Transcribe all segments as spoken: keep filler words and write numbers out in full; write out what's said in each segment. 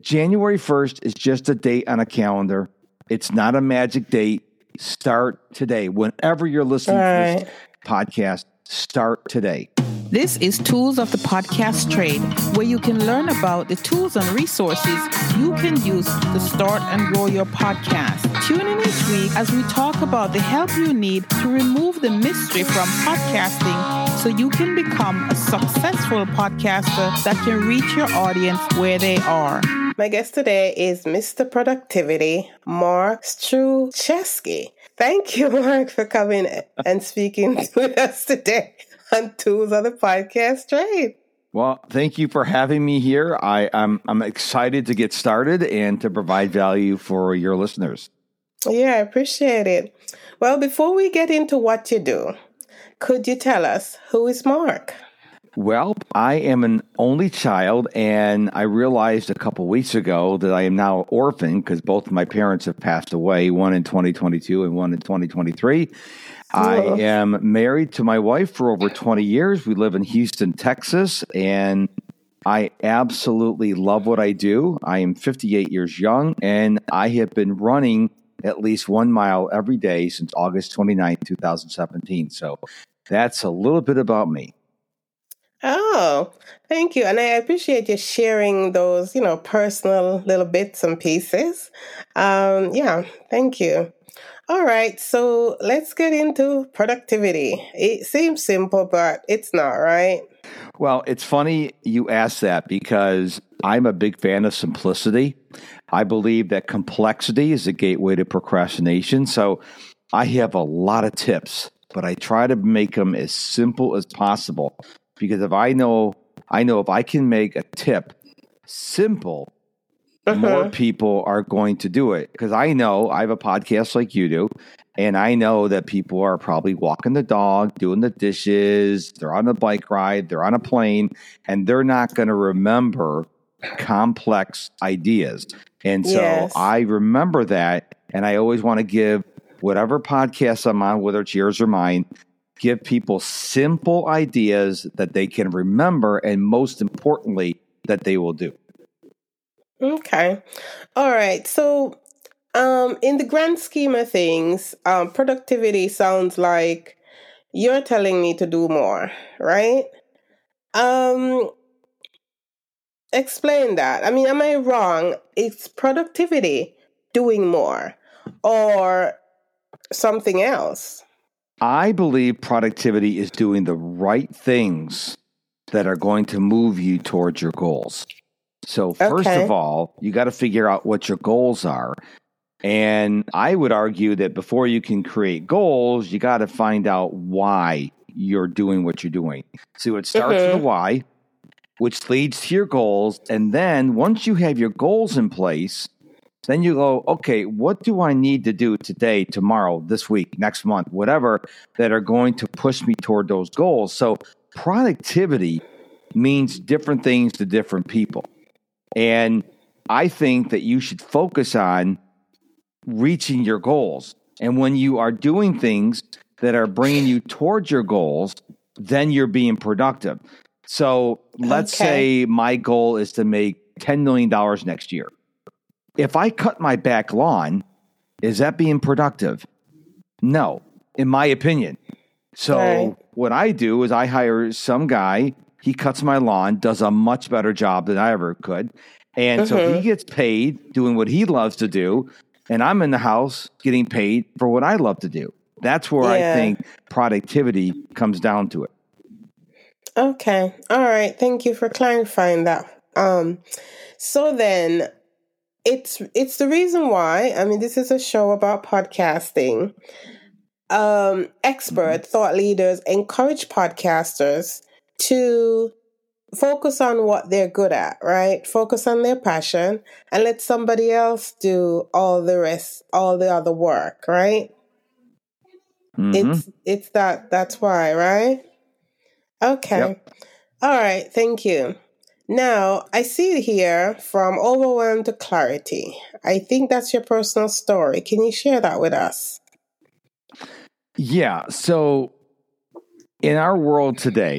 January first is just a date on a calendar. It's not a magic date. Start today. Whenever you're listening right. to this podcast, start today. This is Tools of the Podcast Trade, where you can learn about the tools and resources you can use to start and grow your podcast. Tune in each week as we talk about the help you need to remove the mystery from podcasting so you can become a successful podcaster that can reach your audience where they are. My guest today is Mister Productivity, Mark Struczewski. Thank you, Mark, for coming and speaking with us today on Tools of the Podcast Trade. Well, thank you for having me here. I, I'm I'm excited to get started and to provide value for your listeners. Yeah, I appreciate it. Well, before we get into what you do, could you tell us who is Mark? Well, I am an only child, and I realized a couple weeks ago that I am now orphaned because both of my parents have passed away, one in twenty twenty-two and one in twenty twenty-three. I am married to my wife for over twenty years. We live in Houston, Texas, and I absolutely love what I do. I am fifty-eight years young, and I have been running at least one mile every day since August twenty-ninth, twenty seventeen. So that's a little bit about me. Oh, thank you. And I appreciate you sharing those, you know, personal little bits and pieces. Um, yeah, thank you. All right, so let's get into productivity. It seems simple, but it's not, right? Well, it's funny you ask that because I'm a big fan of simplicity. I believe that complexity is a gateway to procrastination. So I have a lot of tips, but I try to make them as simple as possible. Because if I know, I know if I can make a tip simple, uh-huh. more people are going to do it. Because I know I have a podcast like you do, and I know that people are probably walking the dog, doing the dishes, they're on a bike ride, they're on a plane, and they're not going to remember complex ideas. And so yes. I remember that, and I always want to give whatever podcast I'm on, whether it's yours or mine, give people simple ideas that they can remember, and most importantly, that they will do. Okay. All right. So, um, in the grand scheme of things, um, productivity sounds like you're telling me to do more, right? Um, explain that. I mean, am I wrong? It's productivity doing more or something else? I believe productivity is doing the right things that are going to move you towards your goals. So first Okay. of all, you got to figure out what your goals are. And I would argue that before you can create goals, you got to find out why you're doing what you're doing. So it starts Mhm. with the why, which leads to your goals. And then once you have your goals in place, then you go, okay, what do I need to do today, tomorrow, this week, next month, whatever, that are going to push me toward those goals? So productivity means different things to different people. And I think that you should focus on reaching your goals. And when you are doing things that are bringing you towards your goals, then you're being productive. So let's Okay. say my goal is to make ten million dollars next year. If I cut my back lawn, is that being productive? No, in my opinion. So Right. what I do is I hire some guy, he cuts my lawn, does a much better job than I ever could. And so he Mhm. gets paid doing what he loves to do, and I'm in the house getting paid for what I love to do. That's where I Yeah. think productivity comes down to it. Okay. All right. Thank you for clarifying that. Um, so then it's it's the reason why, I mean, this is a show about podcasting. Um, expert thought leaders encourage podcasters to focus on what they're good at, right? Focus on their passion and let somebody else do all the rest, all the other work, right? Mhm. It's it's that that's why, right? Okay. Yep. All right, thank you. Now, I see here from overwhelm to clarity. I think that's your personal story. Can you share that with us? Yeah. So in our world today,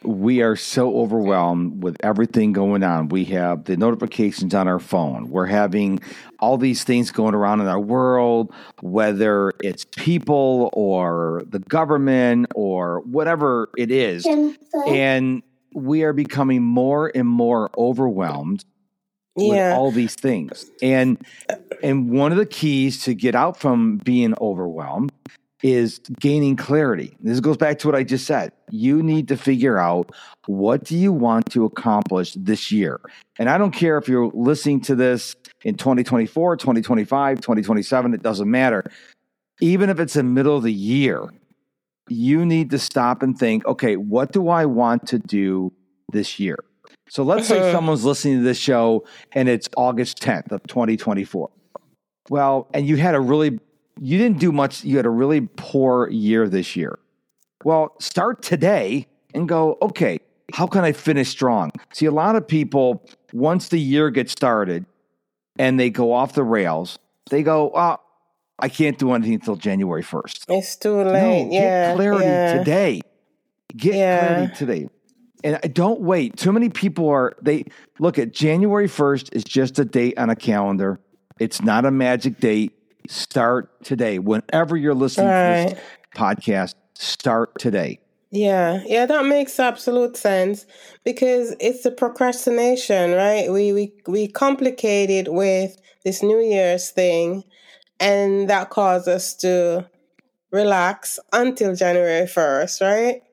we are so overwhelmed with everything going on. We have the notifications on our phone. We're having all these things going around in our world, whether it's people or the government or whatever it is. And we are becoming more and more overwhelmed with Yeah. all these things. And and one of the keys to get out from being overwhelmed is gaining clarity. This goes back to what I just said. You need to figure out, what do you want to accomplish this year? And I don't care if you're listening to this in twenty twenty-four, twenty twenty-five, twenty twenty-seven, it doesn't matter. Even if it's the middle of the year, you need to stop and think, okay, what do I want to do this year? So let's say Uh-huh. someone's listening to this show and it's August tenth of twenty twenty-four. Well, and you had a really You didn't do much. You had a really poor year this year. Well, start today and go, okay, how can I finish strong? See, a lot of people, once the year gets started and they go off the rails, they go, oh, I can't do anything until January first. It's too late. No, yeah. get clarity yeah. today. Get Yeah. clarity today. And don't wait. Too many people are, they look at January first is just a date on a calendar. It's not a magic date. Start today. Whenever you're listening Right. to this podcast, start today. Yeah, yeah, that makes absolute sense because it's the procrastination, right? We we we complicate it with this New Year's thing, and that causes us to relax until January first, right?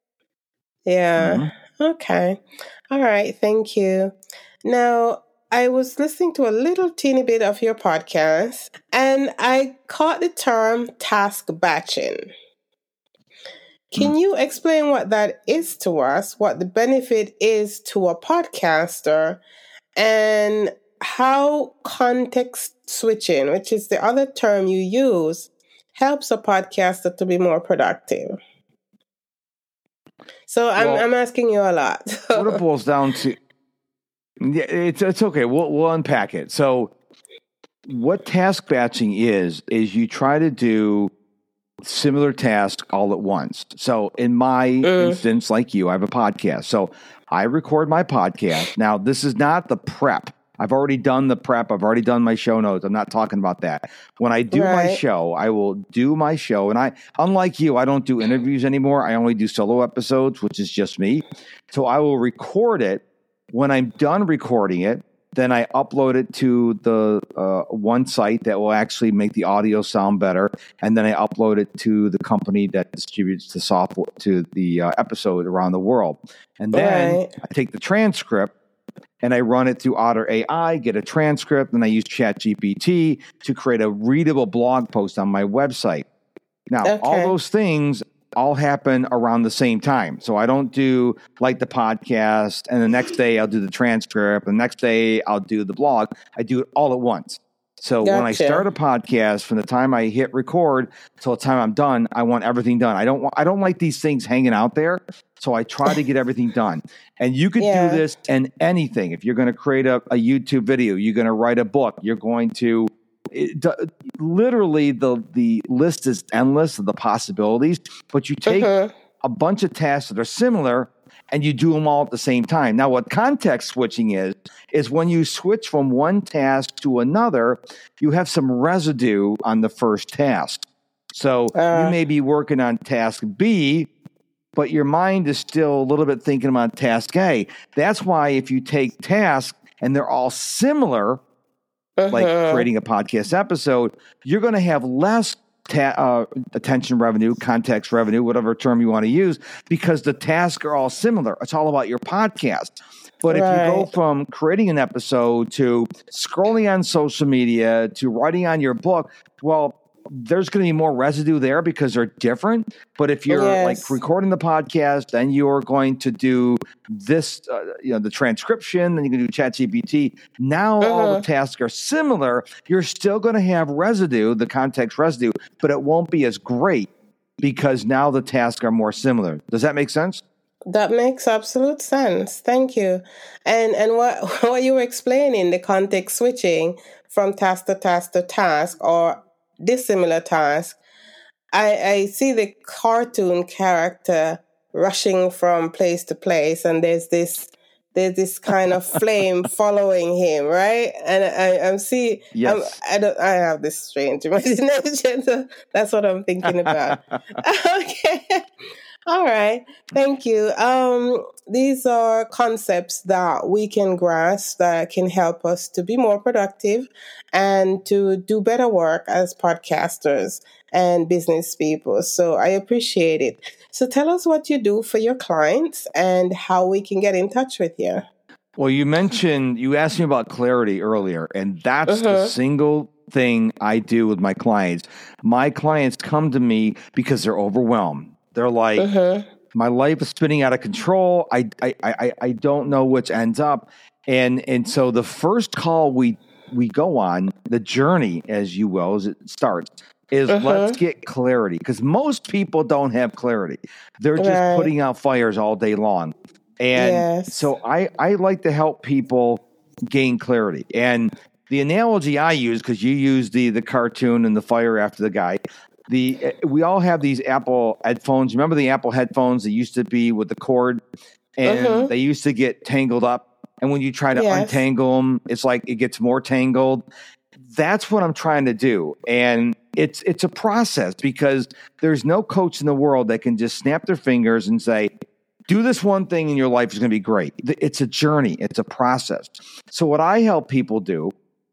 Yeah. Mhm. Okay. All right. Thank you. Now, I was listening to a little teeny bit of your podcast, and I caught the term task batching. Can you explain what that is to us, what the benefit is to a podcaster, and how context switching, which is the other term you use, helps a podcaster to be more productive? So I'm Well, I'm asking you a lot. what it boils down to, yeah, it's it's okay. We'll we'll unpack it. So, what task batching is is you try to do similar tasks all at once. So, in my Mm. instance, like you, I have a podcast. So, I record my podcast. Now, this is not the prep. I've already done the prep. I've already done my show notes. I'm not talking about that. When I do my Right. show, I will do my show. And I, unlike you, I don't do interviews anymore. I only do solo episodes, which is just me. So I will record it. When I'm done recording it, then I upload it to the uh, one site that will actually make the audio sound better. And then I upload it to the company that distributes the software to the uh, episode around the world. And then Right. I take the transcript and I run it through Otter A I, get a transcript, and I use ChatGPT to create a readable blog post on my website. Now, all Okay. those things all happen around the same time. So I don't do like the podcast, and the next day I'll do the transcript, the next day I'll do the blog. I do it all at once. So when I Gotcha. start a podcast, from the time I hit record till the time I'm done, I want everything done. I don't want, I don't like these things hanging out there. So I try to get everything done. And you could Yeah. do this in anything. If you're going to create a, a YouTube video, you're going to write a book, you're going to it, d- literally the the list is endless of the possibilities, but you take Mhm. a bunch of tasks that are similar and you do them all at the same time. Now, what context switching is, is when you switch from one task to another, you have some residue on the first task. So Uh. you may be working on task B, but your mind is still a little bit thinking about task A. That's why if you take tasks and they're all similar, like Mhm. creating a podcast episode, you're going to have less ta- uh, attention revenue, context revenue, whatever term you want to use, because the tasks are all similar. It's all about your podcast. But if you go Right. from creating an episode to scrolling on social media to writing on your book, well, there's going to be more residue there because they're different. But if you're Yes. like recording the podcast, then you're going to do this, uh, you know, the transcription, then you can do ChatGPT. Now all the Mhm. tasks are similar. You're still going to have residue, the context residue, but it won't be as great because now the tasks are more similar. Does that make sense? That makes absolute sense. Thank you. And and what what you were explaining, the context switching from task to task to task or dissimilar task, I, I see the cartoon character rushing from place to place, and there's this there's this kind of flame following him, right? And I, I'm see, Yes. I'm, I don't, I have this strange imagination, so that's what I'm thinking about. Okay, all right, thank you. Um, these are concepts that we can grasp that can help us to be more productive and to do better work as podcasters and business people. So I appreciate it. So tell us what you do for your clients and how we can get in touch with you. Well, you mentioned, you asked me about clarity earlier, and that's uh-huh. the single thing I do with my clients. My clients come to me because they're overwhelmed. They're like, uh-huh. my life is spinning out of control. I, I, I, I don't know which ends up. And, and so the first call we, we go on, the journey, as you will, as it starts, is uh-huh. let's get clarity, because most people don't have clarity. They're just right. putting out fires all day long. And yes. so I, I like to help people gain clarity. And the analogy I use, because you use the the cartoon and the fire after the guy, the we all have these Apple headphones. Remember the Apple headphones that used to be with the cord, and uh-huh. they used to get tangled up. And when you try to yes. untangle them, it's like it gets more tangled. That's what I'm trying to do. And it's it's a process, because there's no coach in the world that can just snap their fingers and say, do this one thing and your life is going to be great. It's a journey. It's a process. So what I help people do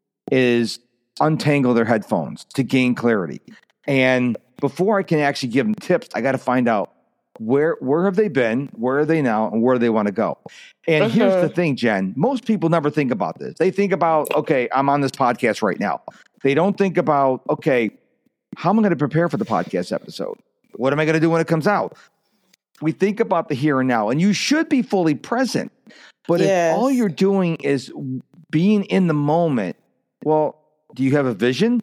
is untangle their headphones to gain clarity. And before I can actually give them tips, I got to find out where where have they been, where are they now, and where do they want to go. And uh-huh. here's the thing, Jen. Most people never think about this. They think about, okay, I'm on this podcast right now. They don't think about, okay, how am I going to prepare for the podcast episode? What am I going to do when it comes out? We think about the here and now, and you should be fully present. But yes. if all you're doing is being in the moment, well, do you have a vision?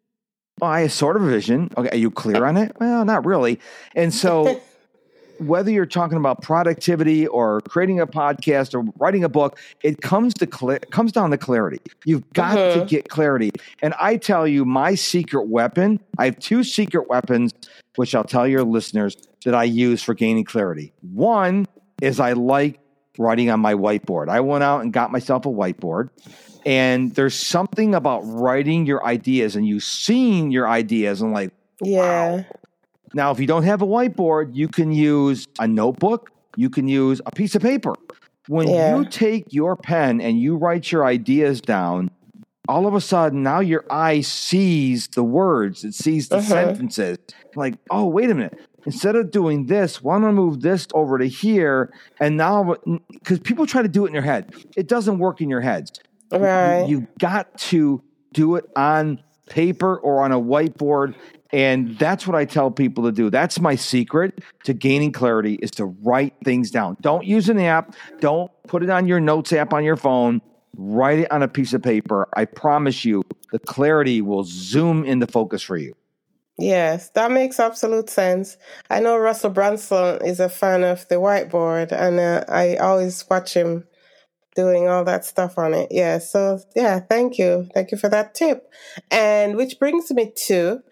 Well, I have sort of a vision. Okay, are you clear on it? Well, not really. And so whether you're talking about productivity or creating a podcast or writing a book, it comes to cl- comes down to clarity. You've got uh-huh. to get clarity. And I tell you, my secret weapon, I have two secret weapons, which I'll tell your listeners, that I use for gaining clarity. One is I like writing on my whiteboard. I went out and got myself a whiteboard. And there's something about writing your ideas and you seeing your ideas and like, yeah. wow. Now, if you don't have a whiteboard, you can use a notebook. You can use a piece of paper. When yeah. you take your pen and you write your ideas down, all of a sudden, now your eye sees the words. It sees the uh-huh. sentences. Like, oh, wait a minute. Instead of doing this, why don't I move this over to here? And now, because people try to do it in their head. It doesn't work in your heads. Right. You, you've got to do it on paper or on a whiteboard. And that's what I tell people to do. That's my secret to gaining clarity, is to write things down. Don't use an app. Don't put it on your notes app on your phone. Write it on a piece of paper. I promise you, the clarity will zoom into focus for you. Yes, that makes absolute sense. I know Russell Brunson is a fan of the whiteboard, and uh, I always watch him doing all that stuff on it. Yeah, so yeah, thank you. Thank you for that tip. And which brings me to,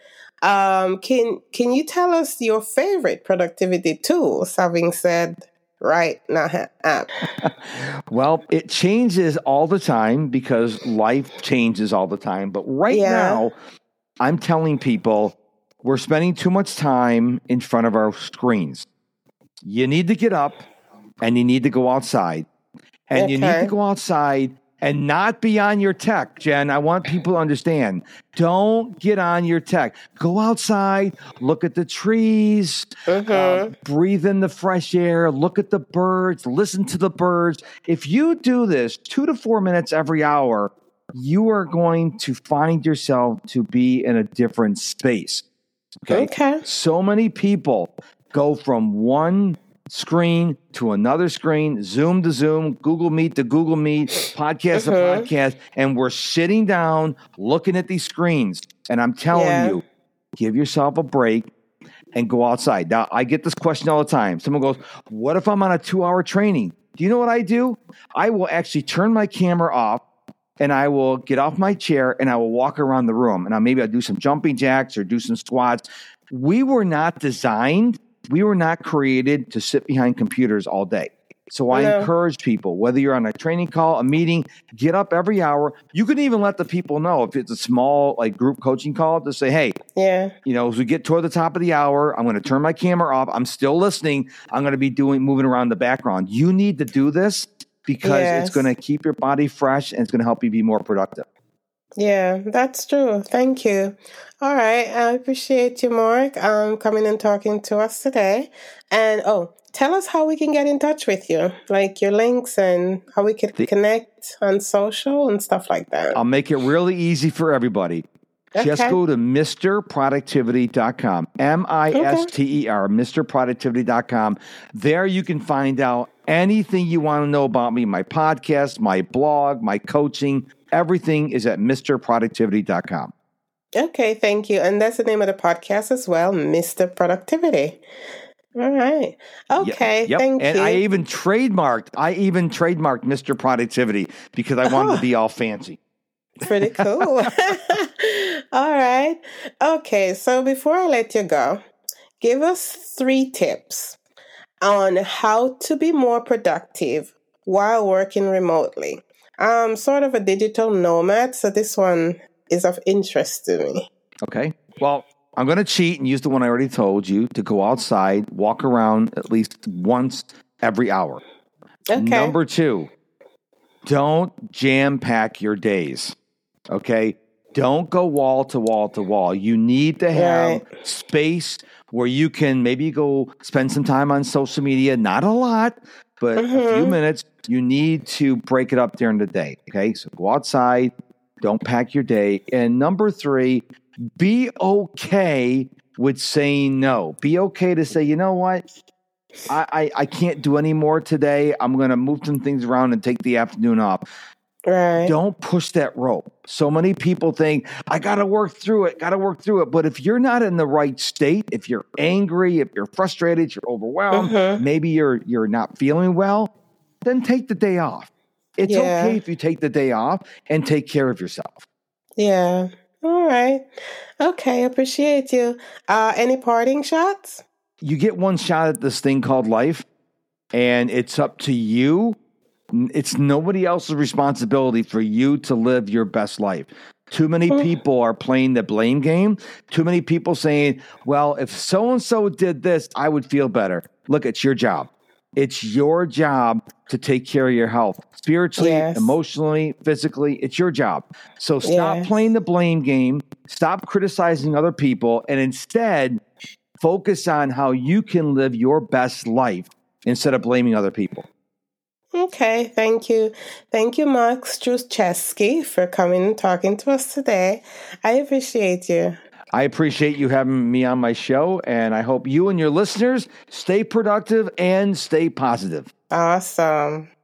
um, can can you tell us your favorite productivity tools, having said right now app? Well, it changes all the time because life changes all the time. But right yeah. now, I'm telling people, we're spending too much time in front of our screens. You need to get up and you need to go outside. And okay. you need to go outside and not be on your tech, Jen. I want people to understand. Don't get on your tech. Go outside, look at the trees, uh-huh. uh, breathe in the fresh air, look at the birds, listen to the birds. If you do this two to four minutes every hour, you are going to find yourself to be in a different space. Okay. okay. So many people go from one screen to another screen, Zoom to Zoom, Google Meet to Google Meet, podcast uh-huh. to podcast, and we're sitting down looking at these screens. And I'm telling yeah. you, give yourself a break and go outside. Now, I get this question all the time. Someone goes, what if I'm on a two-hour training? Do you know what I do? I will actually turn my camera off, and I will get off my chair and I will walk around the room. And I, maybe I'll do some jumping jacks or do some squats. We were not designed we were not created to sit behind computers all day. So I No. encourage people, whether you're on a training call, a meeting, get up every hour. You can even let the people know if it's a small like group coaching call to say, hey, Yeah. you know, as we get toward the top of the hour, I'm going to turn my camera off. I'm still listening. I'm going to be doing moving around the background. You need to do this because Yes. it's going to keep your body fresh and it's going to help you be more productive. Yeah, that's true. Thank you. All right. I appreciate you, Mark, um, coming and talking to us today. And oh, tell us how we can get in touch with you, like your links and how we can The- connect on social and stuff like that. I'll make it really easy for everybody. Just Okay. go to Mister Productivity dot com, M I S T E R, Mister Productivity dot com. There you can find out anything you want to know about me, my podcast, my blog, my coaching. Everything is at Mister Productivity dot com. Okay, thank you. And that's the name of the podcast as well, Mister Productivity. All right. Okay, Yep. thank and you. I even trademarked, I even trademarked Mister Productivity because I wanted to be all fancy. Pretty cool. All right. Okay, so before I let you go, give us three tips on how to be more productive while working remotely. I'm sort of a digital nomad, so this one is of interest to me. Okay. Well, I'm going to cheat and use the one I already told you to go outside, walk around at least once every hour. Okay. Number two, don't jam pack your days. Okay. Don't go wall to wall to wall. You need to have Right. space where you can maybe go spend some time on social media. Not a lot, but a few Mhm. minutes. You need to break it up during the day. Okay. So go outside. Don't pack your day. And number three, be okay with saying no. Be okay to say, you know what? I, I, I can't do any more today. I'm going to move some things around and take the afternoon off. Right. Don't push that rope. So many people think, I got to work through it, got to work through it. But if you're not in the right state, if you're angry, if you're frustrated, you're overwhelmed, Mhm. maybe you're you're not feeling well, then take the day off. It's Yeah. okay if you take the day off and take care of yourself. Yeah. All right. Okay, appreciate you. Uh, any parting shots? You get one shot at this thing called life, and it's up to you. It's nobody else's responsibility for you to live your best life. Too many Mm. people are playing the blame game. Too many people saying, well, if so-and-so did this, I would feel better. Look, it's your job. It's your job to take care of your health. Spiritually, Yes. emotionally, physically, it's your job. So stop Yes. playing the blame game. Stop criticizing other people and instead focus on how you can live your best life instead of blaming other people. Okay, thank you. Thank you, Mark Struczewski, for coming and talking to us today. I appreciate you. I appreciate you having me on my show, and I hope you and your listeners stay productive and stay positive. Awesome.